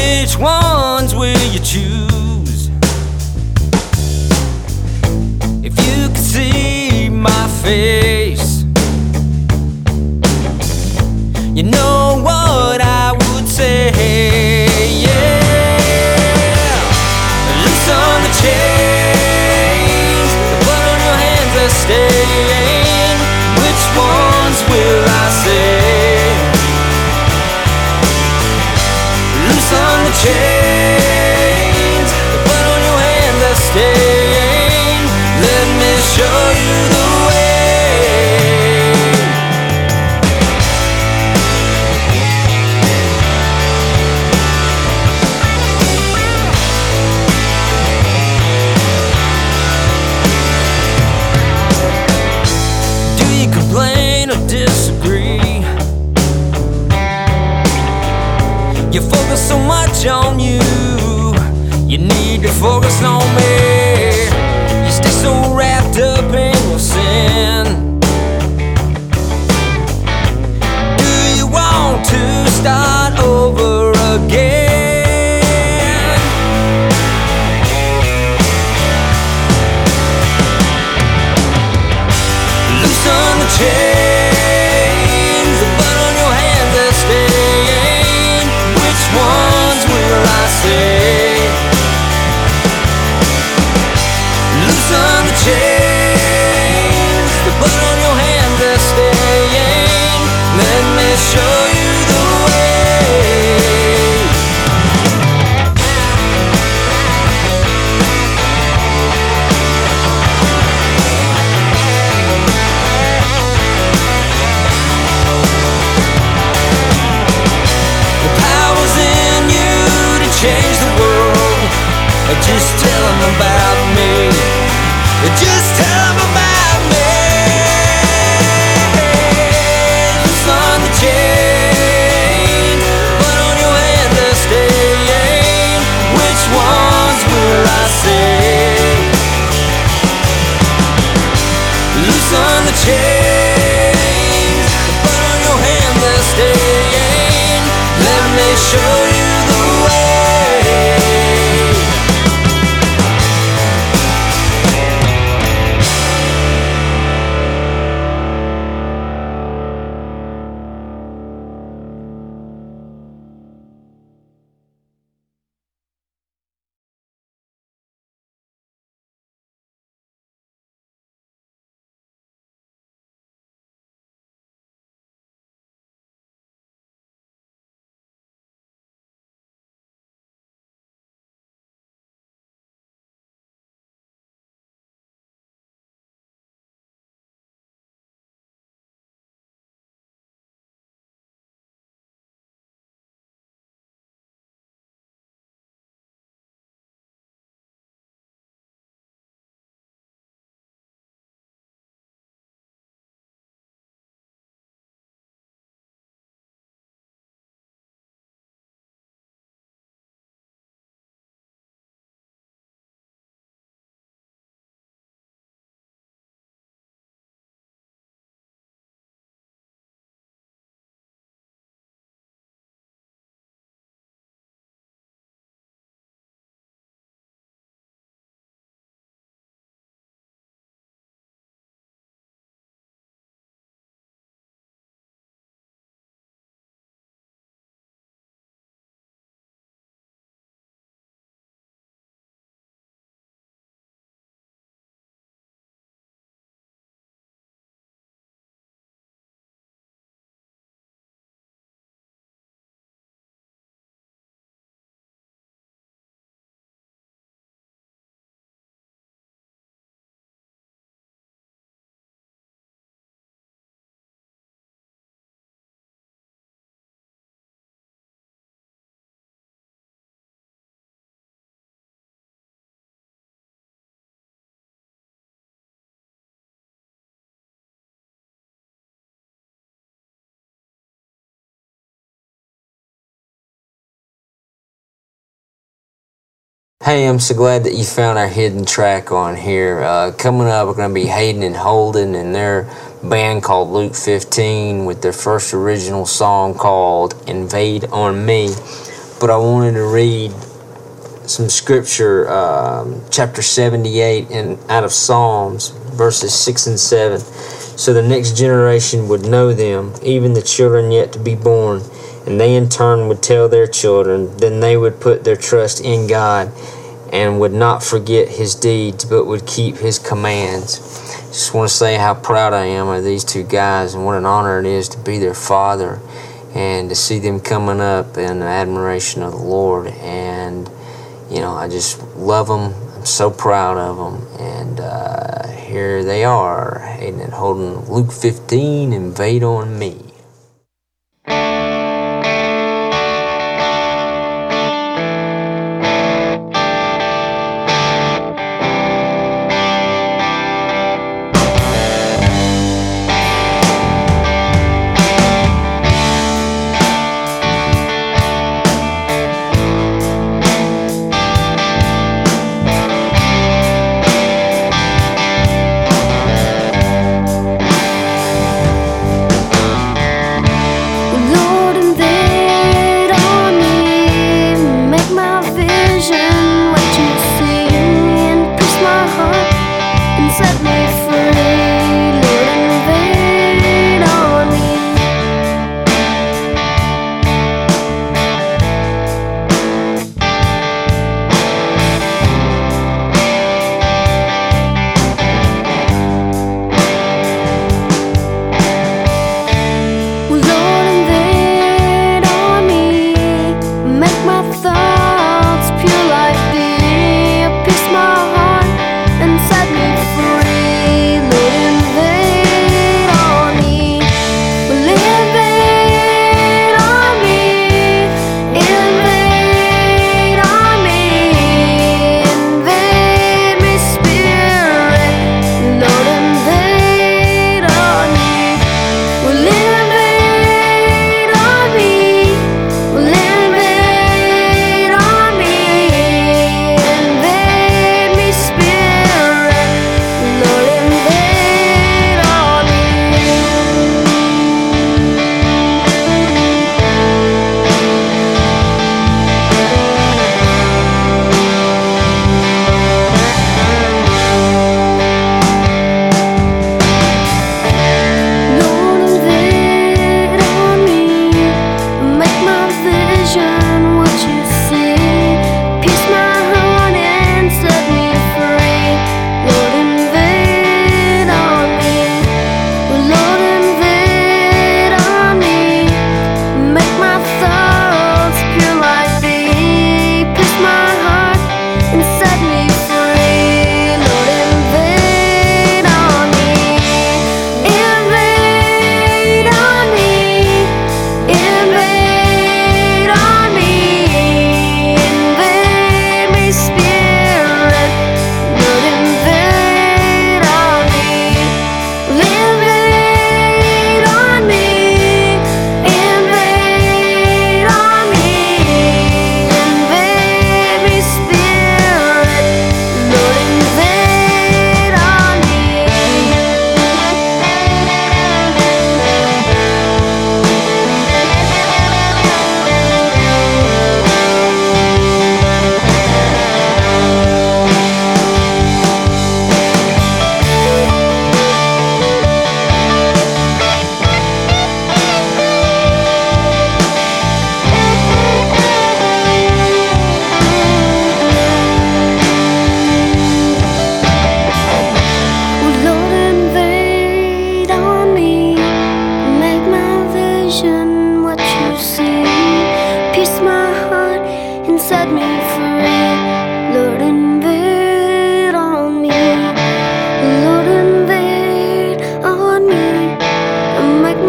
which ones will you choose? If you could see my face, you know what I would say. Yeah, loosen the chains, the blood on your hands are stained. Which ones will I say? Loosen the chains, the blood on your hands are stained. Let me show you the way. Complain or disagree? You focus so much on you, you need to focus on me. You stay so wrapped up in your sin. Do you want to start over again? Loosen the chains, the blood on your hands are stained. Which ones will I say? Loosen the chains, the blood on your hands are stained. Let me show you the way. Change the world, just tell them about me. Just tell them about me. Loosen the chains, blood on your hands are stained. Which ones will I say? Loosen the chains, the blood on your hands are stained. Let me show you the way. Hey, I'm so glad that you found our hidden track on here. Coming up, we're going to be Hayden and Holden and their band called Luke 15 with their first original song called Invade on Me. but I wanted to read some scripture, chapter 78 out of Psalms, verses 6 and 7. So the next generation would know them, even the children yet to be born, and they in turn would tell their children. Then they would put their trust in God and would not forget his deeds, but would keep his commands. Just want to say how proud I am of these two guys, and what an honor it is to be their father and to see them coming up in admiration of the Lord. And I just love them. I'm so proud of them. And here they are, holding Luke 15, invade on me.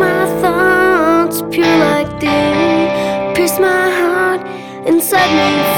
Pierce my heart and set me free.